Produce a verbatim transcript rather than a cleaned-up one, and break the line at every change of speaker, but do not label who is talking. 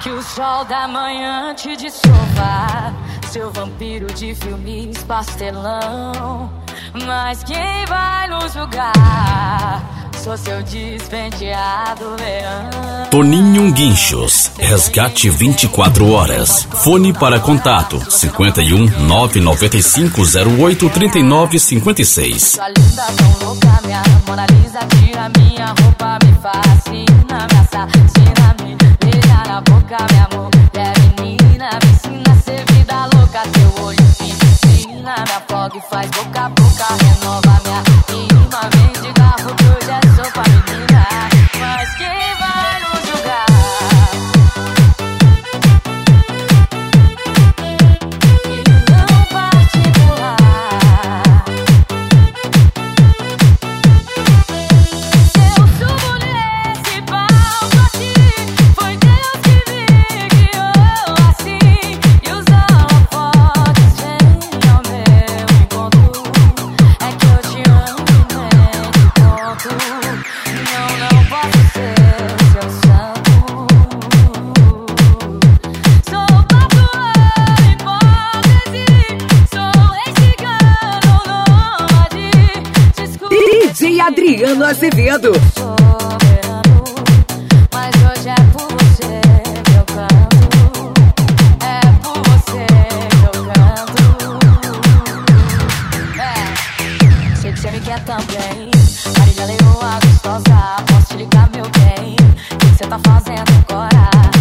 Que o sol da manhã te desova, seu vampiro de filmes pastelão. Mas quem vai nos julgar? Sou seu despenteado leão.
Toninho Guinchos, Resgate vinte e quatro horas. Fone para contato cinquenta e um, nove nove cinco zero oito, trinta e nove cinquenta e seis.
Sua linda tão louca, minha Mona Lisa, tira minha roupa, me fascina, me assassina, me beija na boca, meu amor. É menina, me ensina a ser vida louca, teu olho me ensina, me afoga e faz boca a boca, renova minha rima, vem de garro que hoje é sopa, menina. Mas quem vai nos julgar? E não particular. Eu subo nesse palco assim, foi Deus que me guiou assim. E usando a foto, vem ao meu encontro. É que eu te amo e nem te conto. Não, não posso ser seu santo. Sou papuã, hipótese. Sou rei cigano, nômade. Desculpa,
D J Adriano Azevedo.
soberano, mas hoje é por você que eu canto. É por você que eu canto. É, sei que você me quer também. Marília Leoa gostosa, posso te ligar, meu bem? O que você tá fazendo agora?